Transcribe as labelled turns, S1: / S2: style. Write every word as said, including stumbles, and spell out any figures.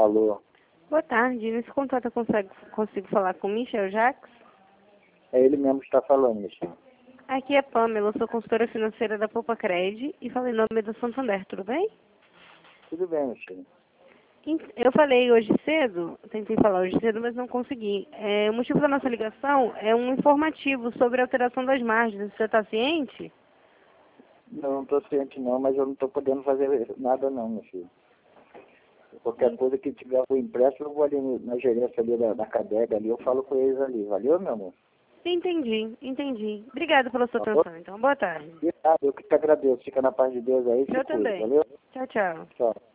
S1: Alô,
S2: Boa tarde. Nesse contato eu consigo, consigo falar com Michel Jacques?
S1: é ele mesmo que está falando, Michel.
S2: Aqui é Pamela, eu sou consultora financeira da Poupa Cred e falei em nome do Santander, tudo bem?
S1: Tudo bem, Michel.
S2: Eu falei hoje cedo, tentei falar hoje cedo, mas não consegui. É, o motivo da nossa ligação é um informativo sobre a alteração das margens. Você está ciente?
S1: Não, não estou ciente não, mas eu não estou podendo fazer nada não, meu filho. Qualquer coisa que tiver o impresso, eu vou ali no- na gerência ali da, da Cadega ali, eu falo com eles ali. Valeu, meu amor?
S2: Entendi, entendi. Obrigada pela sua
S1: Tá bom?
S2: atenção, então. Boa tarde.
S1: Eu que te agradeço. Fica na paz de Deus aí, se
S2: Eu
S1: cuida.
S2: também.
S1: Valeu?
S2: Tchau, tchau.
S1: Tchau.